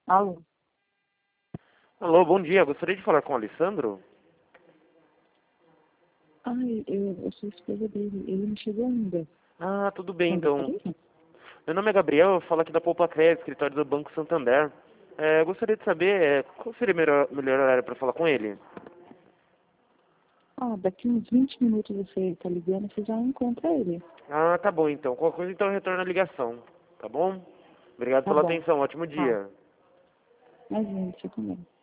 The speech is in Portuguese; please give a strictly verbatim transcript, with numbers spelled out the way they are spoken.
Alô? Alô, bom dia. Gostaria de falar com o Alessandro? Ai, eu, eu sou esposa dele. Ele não chegou ainda. Ah, tudo bem, Não então. gostaria? Meu nome é Gabriel, eu falo aqui da Poupa Crédito, escritório do Banco Santander. É, eu gostaria de saber é, qual seria o melhor, melhor horário para falar com ele? Ah, daqui uns vinte minutos você tá ligando, você já encontra ele. Ah, tá bom, então. Qualquer coisa, então, eu retorno a ligação. Tá bom? Obrigado Tá pela bom. atenção. Ótimo Tá. dia. Mas, gente, você também.